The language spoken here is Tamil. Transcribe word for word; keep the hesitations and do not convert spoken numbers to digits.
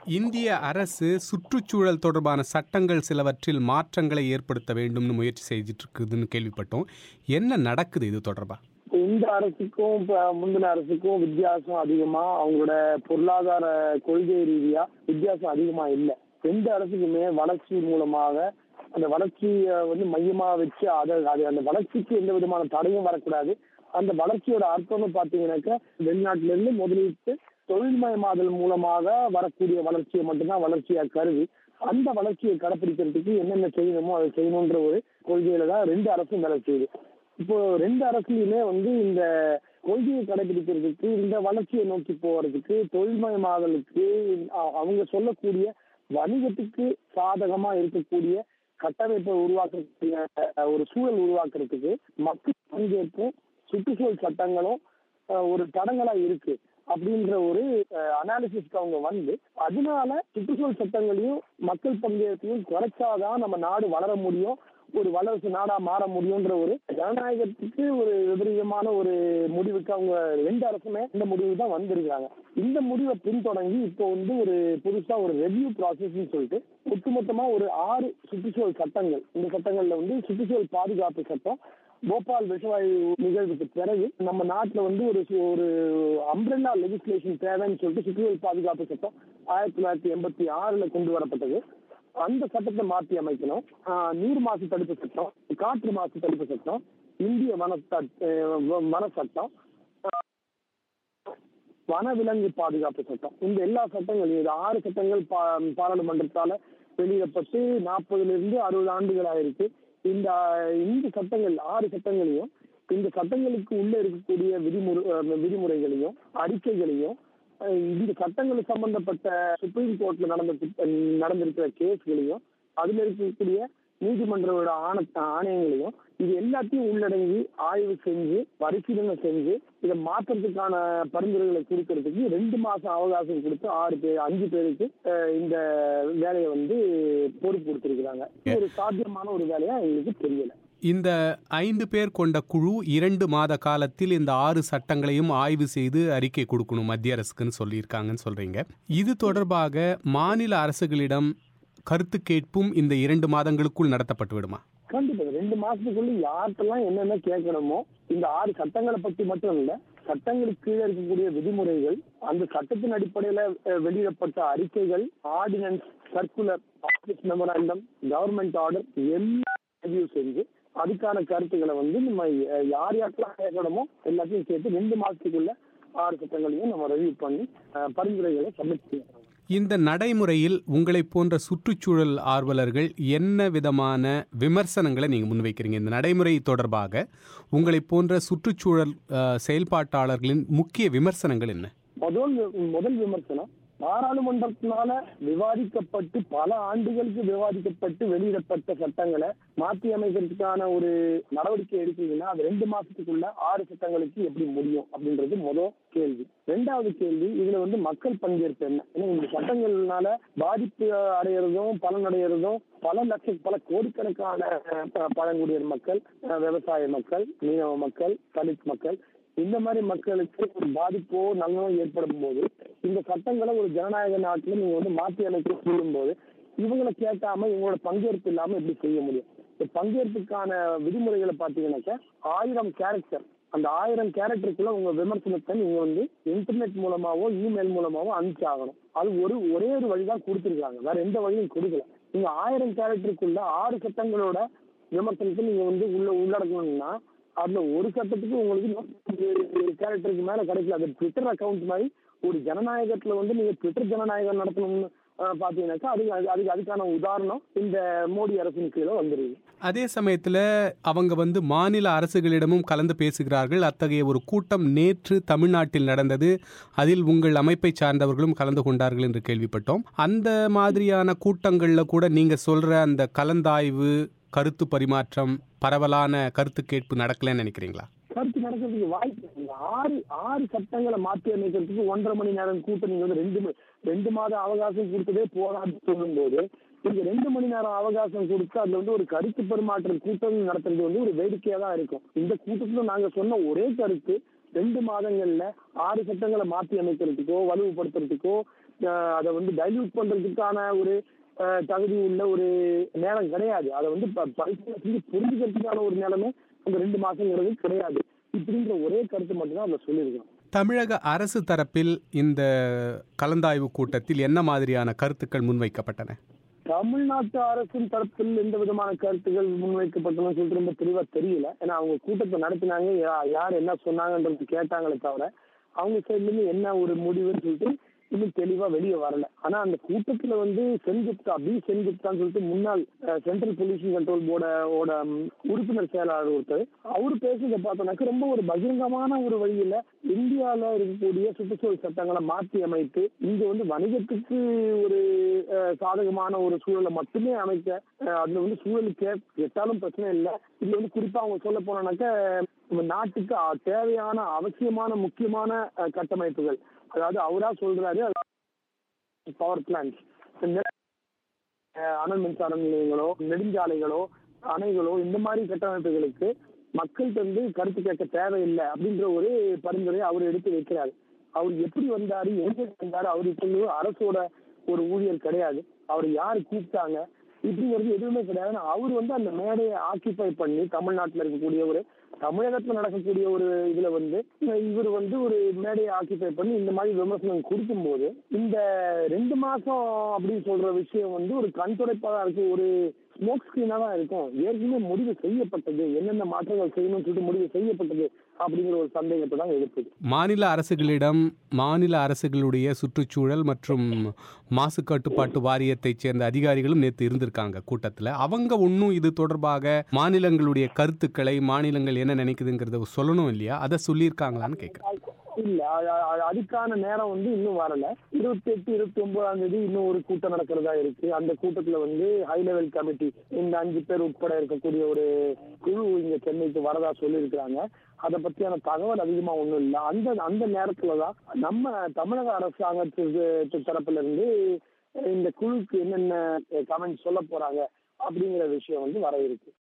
இந்திய அரசு சுற்றுச்சூழல் தொடர்பான சட்டங்கள் சிலவற்றில் மாற்றங்களை ஏற்படுத்த வேண்டும்னு முயற்சி செய்துட்டு இருக்குதுன்னு கேள்விப்பட்டோம். என்ன நடக்குது இது தொடர்பா? இந்த அரசுக்கும் இப்ப முந்தின அரசுக்கும் வித்தியாசம் அதிகமா, அவங்களோட பொருளாதார கொள்கை ரீதியா வித்தியாசம் அதிகமா இல்லை. எந்த அரசுக்குமே வளர்ச்சி மூலமாக அந்த வளர்ச்சியை வந்து மையமா வச்சு அதை அது அந்த வளர்ச்சிக்கு எந்த விதமான தடையும் வரக்கூடாது. அந்த வளர்ச்சியோட அர்த்தம்னு பாத்தீங்கன்னாக்கா, வெளிநாட்டில இருந்து முதலீட்டு தொழில்மயமாதல் மூலமாக வரக்கூடிய வளர்ச்சியை மட்டும்தான் வளர்ச்சியா கருதி, அந்த வளர்ச்சியை கடைப்பிடிக்கிறதுக்கு என்னென்ன செய்யணுமோ அதை செய்யணுன்ற ஒரு கொள்கையில தான் ரெண்டு அரசும் வேலை செய்யுது. இப்போ ரெண்டு அரசுலையுமே வந்து இந்த கொள்கையை கடைபிடிக்கிறதுக்கு, இந்த வளர்ச்சியை நோக்கி போறதுக்கு, தொழில்மயமாதலுக்கு, அவங்க சொல்லக்கூடிய வணிகத்துக்கு சாதகமா இருக்கக்கூடிய கட்டமைப்பை உருவாக்கக்கூடிய ஒரு சூழல் உருவாக்குறதுக்கு மக்கள் பங்கேற்பும் சுற்றுச்சூழல் சட்டங்களும் ஒரு தடங்களா இருக்கு அப்படின்ற ஒரு அனாலிசிஸ்க்கு அவங்க வந்து, அதனால சுற்றுச்சூழல் சட்டங்களையும் மக்கள் பங்கேற்பையும் குறைச்சாதான் நம்ம நாடு வளர முடியும், ஒரு வளர்ச்சி நாடா மாற முடியும்ன்ற ஒரு ஜனநாயகத்துக்கு ஒரு விபரீதமான ஒரு முடிவுக்கு அவங்க ரெண்டு அரசுமே இந்த முடிவு தான் வந்திருக்காங்க. இந்த முடிவை பின்தொடங்கி இப்போ வந்து ஒரு புதுசா ஒரு ரெவ்யூ ப்ராசஸ் சொல்லிட்டு ஒட்டுமொத்தமா ஒரு ஆறு சுற்றுச்சூழல் சட்டங்கள், இந்த சட்டங்கள்ல வந்து சுற்றுச்சூழல் பாதுகாப்பு சட்டம், போபால் விஷவாயு நிகழ்வுக்கு பிறகு நம்ம நாட்டுல வந்து ஒரு ஒரு அம்ப்ரெல்லா லெஜிஸ்லேஷன் தேவைன்னு சொல்லிட்டு சுற்றுச்சூழல் பாதுகாப்பு சட்டம் ஆயிரத்தி தொள்ளாயிரத்தி எண்பத்தி ஆறுல கொண்டு வரப்பட்டது. அந்த சட்டத்தை மாற்றி அமைக்கணும். நீர் மாசு தடுப்பு சட்டம், காற்று மாசு தடுப்பு சட்டம், இந்திய வன வன சட்டம், வனவிலங்கு பாதுகாப்பு சட்டம், இந்த எல்லா சட்டங்களையும், இது ஆறு சட்டங்கள் பாராளுமன்றத்தால வெளியிடப்பட்டு நாற்பதுல இருந்து அறுபது ஆண்டுகள் ஆயிருக்கு. இந்த இந்த சட்டங்கள் ஆறு சட்டங்களையும், இந்த சட்டங்களுக்கு உள்ள இருக்கக்கூடிய விதிமுறை விதிமுறைகளையும் அறிக்கைகளையும், இந்த சட்டங்கள் சம்பந்தப்பட்ட சுப்ரீம் கோர்ட்ல நடந்த நடந்திருக்கிற கேஸ்களையும், அதுல இருக்கக்கூடிய நீதிமன்றங்களோட ஆண ஆணையங்களையும், இது எல்லாத்தையும் உள்ளடங்கி ஆய்வு செஞ்சு பரிசீலனை செஞ்சு இதை மாற்றத்துக்கான பரிந்துரைகளை கொடுக்கறதுக்கு ரெண்டு மாசம் அவகாசம் கொடுத்து ஆறு பேர் அஞ்சு பேருக்கு இந்த வேலையை வந்து பொறுப்பு கொடுத்திருக்கிறாங்க. ஒரு சாத்தியமான ஒரு வேலையா எங்களுக்கு தெரியல. இந்த ஐந்து பேர் கொண்ட குழு இரண்டு மாத காலத்தில் இந்த ஆறு சட்டங்களையும் ஆய்வு செய்து அறிக்கை கொடுக்கணும் மத்திய அரசுக்குன்னு சொல்லியிருக்காங்கன்னு சொல்றீங்க. இது தொடர்பாக மாநில அரசுகளிடம் கருத்து கேட்பும் இந்த இரண்டு மாதங்களுக்குள் நடத்தப்பட்டு விடுமா? கண்டிப்பா ரெண்டு மாசத்துக்குள்ள யார்கிட்டலாம் என்னென்ன கேட்கணுமோ, இந்த ஆறு சட்டங்களை பத்தி மட்டும் இல்ல, சட்டங்களுக்கு கீழே இருக்கக்கூடிய விதிமுறைகள், அந்த சட்டத்தின் அடிப்படையில வெளியிடப்பட்ட அறிக்கைகள், ordinance, circular, office memorandum, government order எல்லாம் ரிவ்யூ செஞ்சு அதுக்கான கருத்துக்களை வந்து நம்ம யார் யாருக்கெல்லாம் கேட்கணுமோ எல்லாத்தையும் சேர்த்து ரெண்டு மாசத்துக்குள்ள ஆறு சட்டங்களையும் நம்ம ரிவ்யூ பண்ணி பரிந்துரைகளை சப்மிட் செய்யணும். இந்த நடைமுறையில் உங்களை போன்ற சுற்றுச்சூழல் ஆர்வலர்கள் என்ன விதமான விமர்சனங்களை நீங்க முன்வைக்கிறீங்க? இந்த நடைமுறை தொடர்பாக உங்களை போன்ற சுற்றுச்சூழல் செயல்பாட்டாளர்களின் முக்கிய விமர்சனங்கள் என்ன? முதல் முதல் விமர்சனம், பாராளுமன்றத்தினால விவாதிக்கப்பட்டு பல ஆண்டுகளுக்கு விவாதிக்கப்பட்டு வெளியிடப்பட்ட சட்டங்களை மாற்றி அமைக்கிறதுக்கான ஒரு நடவடிக்கை எடுத்தீங்கன்னா அது ரெண்டு மாசத்துக்குள்ள ஆறு சட்டங்களுக்கு எப்படி முடியும் அப்படின்றது முதல் கேள்வி. ரெண்டாவது கேள்வி, இதுல வந்து மக்கள் பங்கேற்பு என்ன? ஏன்னா இந்த சட்டங்கள்னால பாதிப்பு அடையிறதும் பலன் அடையிறதும் பல லட்சம் பல கோடிக்கணக்கான பழங்குடியினர் மக்கள், விவசாய மக்கள், மீனவ மக்கள், தலித் மக்கள், இந்த மாதிரி மக்களுக்கு ஒரு பாதிப்போ நலனோ ஏற்படும் போது இந்த சட்டங்களை ஒரு ஜனநாயக நாட்டில் நீங்க வந்து மாற்றி அமைக்க சொல்லும் போது இவங்களை கேட்காம இவங்களோட பங்கேற்பு இல்லாம எப்படி செய்ய முடியும்? இந்த பங்கேற்புக்கான விதிமுறைகளை பார்த்தீங்கன்னாக்கா ஆயிரம் கேரக்டர், அந்த ஆயிரம் கேரக்டருக்குள்ள உங்க விமர்சனத்தை நீங்க வந்து இன்டர்நெட் மூலமாவோ இமெயில் மூலமாவோ அனுப்பிச்சு ஆகணும். அது ஒரு ஒரே ஒரு வழிதான் கொடுத்துருக்காங்க, வேற எந்த வழியும் கொடுக்கல. நீங்க ஆயிரம் கேரக்டருக்குள்ள ஆறு சட்டங்களோட விமர்சனத்தை நீங்க வந்து உள்ள உள்ளடக்கணும்னா அதுல ஒரு சட்டத்துக்கு உங்களுக்கு கேரக்டருக்கு மேல கிடைக்கல. அது ட்விட்டர் அக்கௌண்ட் மாதிரி ஒரு ஜனநாயகத்துல வந்து நீங்க ட்விட்டர் ஜனநாயகம் நடத்தணும்னு பாத்தீங்கன்னாக்கா அது அதுக்கு அதுக்கான உதாரணம் இந்த மோடி அரசின் கீழே வந்துருது. அதே சமயத்துல அவங்க வந்து மாநில அரசுகளிடமும் கலந்து பேசுகிறார்கள். அத்தகைய ஒரு கூட்டம் நேற்று தமிழ்நாட்டில் நடந்தது. அதில் உங்கள் அமைப்பை சார்ந்தவர்களும் கலந்து கொண்டார்கள் என்று கேள்விப்பட்டோம். அந்த மாதிரியான கூட்டங்கள்ல கூட நீங்க சொல்ற அந்த கலந்தாய்வு, கருத்து பரிமாற்றம், பரவலான கருத்து கேட்பு நடக்கலன்னு நினைக்கிறீங்களா? கருத்து நடக்கிறதுக்கு வாய்ப்பு இல்லை. ஆறு ஆறு சட்டங்களை மாற்றி அமைக்கிறதுக்கு ஒன்றரை மணி நேரம் கூட்டம் நீங்க வந்து ரெண்டு ரெண்டு மாதம் அவகாசம் கொடுத்ததே போரான்னு சொல்லும் போது நீங்க ரெண்டு மணி நேரம் அவகாசம் கொடுத்து அதுல வந்து ஒரு கருத்து பரிமாற்ற கூட்டம் நடத்துறது வந்து ஒரு வேடிக்கையா தான் இருக்கும். இந்த கூட்டத்துல நாங்க சொன்ன ஒரே கருத்து, ரெண்டு மாதங்கள்ல ஆறு சட்டங்களை மாற்றி அமைக்கிறதுக்கோ வலுவுபடுத்துறதுக்கோ அதை வந்து டைல்யூட் பண்றதுக்கான ஒரு தகுதி உள்ள ஒரு நேரம் கிடையாது. அதை வந்து பரிசீலனை செஞ்சு புரிஞ்சுக்கிறதுக்கான ஒரு நேரமே அந்த ரெண்டு மாசங்கிறது கிடையாது. இப்படின்ற ஒரே கருத்து மட்டும்தான் அதை சொல்லியிருக்கோம். தமிழக அரசு தரப்பில் இந்த கலந்தாய்வு கூட்டத்தில் என்ன மாதிரியான கருத்துக்கள் முன்வைக்கப்பட்டன? தமிழ்நாட்டு அரசின் தரப்பில் எந்த விதமான கருத்துக்கள் முன்வைக்கப்பட்டன சொல்லிட்டு ரொம்ப தெளிவா தெரியல. ஏன்னா அவங்க கூட்டத்தை நடத்தினாங்க, யார் என்ன சொன்னாங்கன்றது கேட்டாங்களே தவிர அவங்க சைட்ல இருந்து என்ன ஒரு முடிவுன்னு சொல்லிட்டு இன்னும் தெளிவா வெளியே வரல. ஆனா அந்த கூட்டத்துல வந்து சென்குப்தா பி சென்குப்தான்னு சொல்லிட்டு முன்னாள் சென்ட்ரல் பொல்யூஷன் கண்ட்ரோல் போர்டோட உறுப்பினர் செயலாளர் ஒருத்தர் அவரு பேசுறதை பார்த்தோம்னாக்க ரொம்ப ஒரு பகிரங்கமான ஒரு வழியில இந்தியால இருக்கக்கூடிய சுற்றுச்சூழல் சட்டங்களை மாற்றி அமைத்து இங்க வந்து வணிகத்துக்கு ஒரு சாதகமான ஒரு சூழலை மட்டுமே அமைக்க, அதுல வந்து சூழலுக்கு எட்டாலும் பிரச்சனை இல்லை. இதுல வந்து குறிப்பா அவங்க சொல்ல போனாக்க நாட்டுக்கு தேவையான அவசியமான முக்கியமான கட்டமைப்புகள், அதாவது அவரா சொல்றாரு பவர் பிளான்ட், அனல் மின்சார நிலையங்களோ நெடுஞ்சாலைகளோ அணைகளோ இந்த மாதிரி கட்டமைப்புகளுக்கு மக்கள்கிட்ட வந்து கருத்து கேட்க தேவையில்லை அப்படின்ற ஒரு பரிந்துரையை அவர் எடுத்து வைக்கிறாரு. அவர் எப்படி வந்தாரு, எங்க வந்தாரு, அவருக்கு அரசோட ஒரு ஊழியர் கிடையாது, அவர் யாரு கூப்பிட்டாங்க இப்படிங்கிறது எதுவுமே கிடையாது. அவர் வந்து அந்த மேடையை ஆக்கிபை பண்ணி தமிழ்நாட்டில் இருக்கக்கூடிய ஒரு தமிழகத்துல நடக்கக்கூடிய ஒரு இதுல வந்து இவர் வந்து ஒரு மேடையை ஆக்கிபை பண்ணி இந்த மாதிரி விமர்சனம் கொடுக்கும் போது இந்த ரெண்டு மாசம் அப்படின்னு சொல்ற விஷயம் வந்து ஒரு கண் துடைப்பாக இருக்கு, ஒரு ஸ்மோக் ஸ்கிரீனா தான் இருக்கும். ஏற்கனவே முடிவு செய்யப்பட்டது, என்னென்ன மாற்றங்கள் செய்யணும்னு சொல்லிட்டு முடிவு செய்யப்பட்டது அப்படிங்கிற ஒரு சந்தேகத்தை தான் எழுப்புது. மாநில அரசுகளிடம் மாநில அரசுகளுடைய சுற்றுச்சூழல் மற்றும் மாசு கட்டுப்பாட்டு வாரியத்தை சேர்ந்த அதிகாரிகளும் நேற்று இருந்திருக்காங்க கூட்டத்தில். அவங்க ஒன்றும் இது தொடர்பாக மாநிலங்களுடைய கருத்துக்களை மாநிலங்கள் என்ன நினைக்குதுங்கிறத சொல்லணும் இல்லையா, அதை சொல்லியிருக்காங்களான்னு கேட்குறேன். இல்ல, அதுக்கான நேரம் வந்து இன்னும் வரல. இருபத்தி எட்டு இருபத்தி ஒன்பதாம் தேதி இன்னும் ஒரு கூட்டம் நடக்கிறதா இருக்கு. அந்த கூட்டத்துல வந்து ஹை லெவல் கமிட்டி இந்த அஞ்சு பேர் உட்பட இருக்கக்கூடிய ஒரு குழு இங்க சென்னைக்கு வரதா சொல்லியிருக்கிறாங்க. அதை பத்தியான தகவல் அதிகமா ஒண்ணும் இல்லை. அந்த அந்த நேரத்துலதான் நம்ம தமிழக அரசாங்கத்துக்கு தரப்புல இருந்து இந்த குழுக்கு என்னென்ன கமெண்ட் சொல்ல போறாங்க அப்படிங்கிற விஷயம் வந்து வர இருக்கு.